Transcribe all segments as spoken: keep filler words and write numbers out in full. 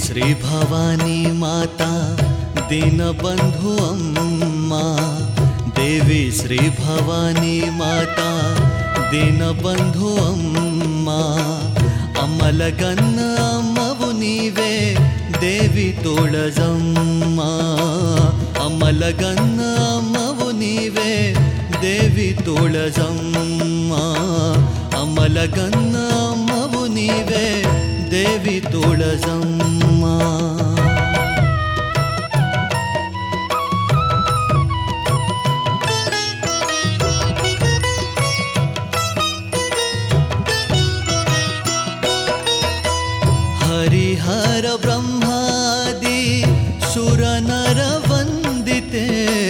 श्री भवानी माता दीनबंधु अम्मा, देवी श्री भवानी माता दीनबंधु अम्मा, अमलगन्न अम्मवु नीवे देवी तोळजम्मा, अमलगन्न अम्मवु नीवे देवी तोळजम्मा, अमलगन्न अम्मवु नीवे देवी तोळजम्मा। हरिहर ब्रह्मादि सुरनर वंदिते,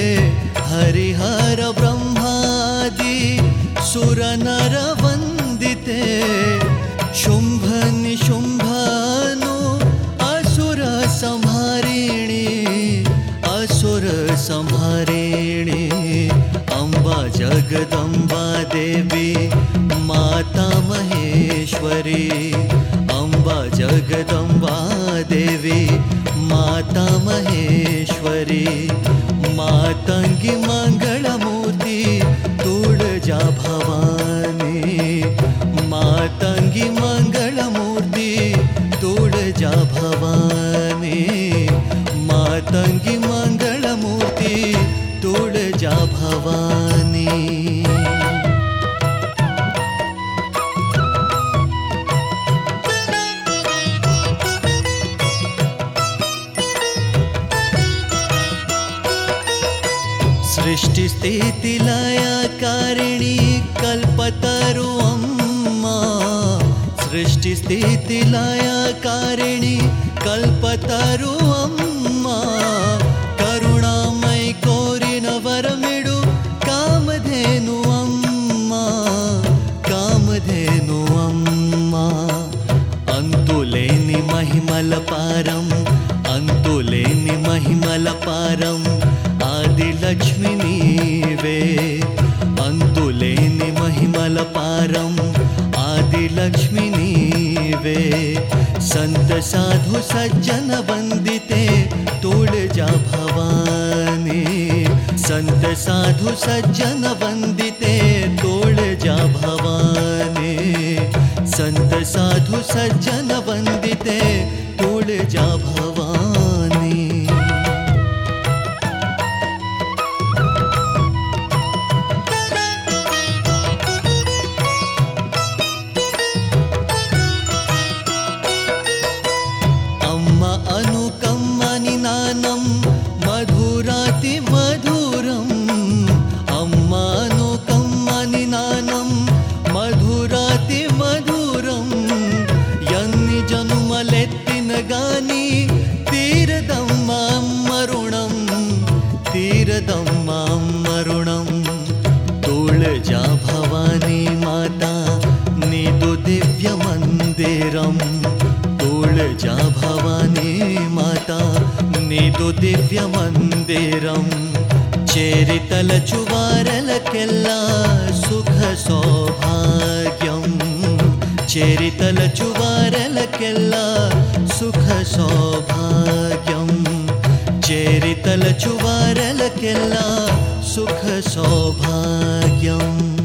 हरिहर ब्रह्मादि सुरनर वंदिते, शुंभ निशुंभनु असुर संहारिणी, असुर संहारिणी, अम्बा जगदम्बा देवी माता महेश्वरी, अम्बा जगदम्बा देवी माता महेश्वरी, मातंगी मंगलमूर्ति तुळजा भवानी, मातंगी मंगलमूर्ति तुळजा भवानी, मातंगी मंगलमूर्ति तुळजा भवानी। सृष्टि स्थिति लयकारिणी कल्पतरु अम्मा, सृष्टि स्थिति लयकारिणी कल्पतरु अम्मा, करुणामय कोरिन वरमिडु कामधेनु अम्मा, कामधेनु अम्मा, अंतुलेनि महिमल पारं, अंतुलेनि महिमल पारं, आदिलक्ष्मी नीवे, अंतुलेनि महिमल पारं, आदिलक्ष्मी नीवे, संत साधु सज्जन वंदिते तुळजा भवानी, संत साधु सज्जन वंदिते तुळजा भवानी, संत साधु सज्जन वंदिते तुळजा भवानी। अनुकम्मनि नानं मधुराति मधुरम्, अम्मा अनुकम्मनि नानं मधुराति मधुरम्, यन्नि जनुमलेत्तिन गानि तीरदम्मा मरुणं, तीरदम्मा मरुणं, तुळजा भवानी माता निदु दिव्य मंदिरं, तुळजा भवानी माता निदु दिव्य मंदिरं, चेरितल चुवारलक्केल्ला सुख सौभाग्यं, चेरितल चुवारलक्केल्ला सुख सौभाग्यं, चेरितल चुवारलक्केल्ला सुख सौभाग्यं।